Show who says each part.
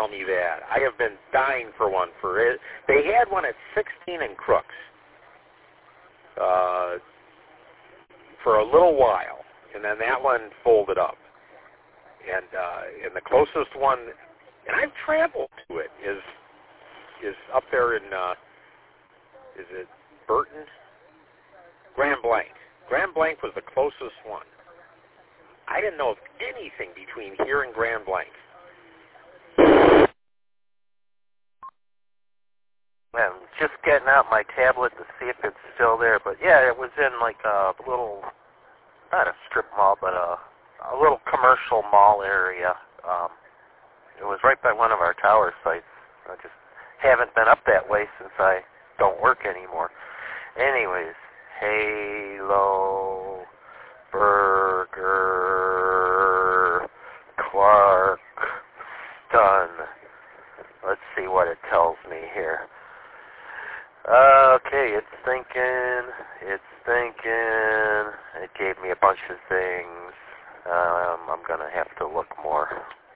Speaker 1: email me that. I have been dying for one for it. They had one at 16 and Crooks for a little while, and then that one folded up. And the closest one, and I've traveled to it, is up there in, is it Burton? Grand Blanc. Grand Blanc was the closest one. I didn't know of anything between here and Grand Blanc.
Speaker 2: I'm just getting out my tablet to see if it's still there. But yeah, it was in like a little, not a strip mall, but a little commercial mall area. It was right by one of our tower sites. I just haven't been up that way since I don't work anymore. Anyways, Halo Burger Clark done. Let's see what it tells me here. Okay, it's thinking. It gave me a bunch of things. I'm going to have to look more.